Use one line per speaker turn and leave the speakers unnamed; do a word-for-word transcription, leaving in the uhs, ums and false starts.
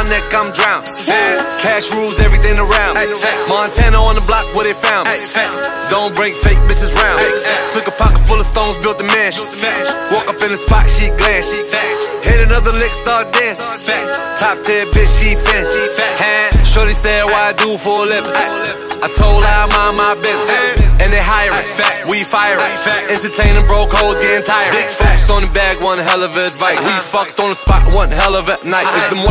my neck, I'm drowned. Facts. Cash rules everything around. Facts. Montana on the block where they found me. Facts. Don't bring fake bitches round. Facts. Took a pocket full of stones, built a mansion. Facts. Walk up in the spot, she glance. Facts. Hit another lick, start dancing. Facts. Top tier bitch, she fancy. Hand. Shorty said, why I do for a living? I told her I mind my business. And they hiring. Facts. We firing. Entertaining broke hoes getting tired. Big facts on the bag, one hell of advice. We fucked on the spot, one hell of a night. It's the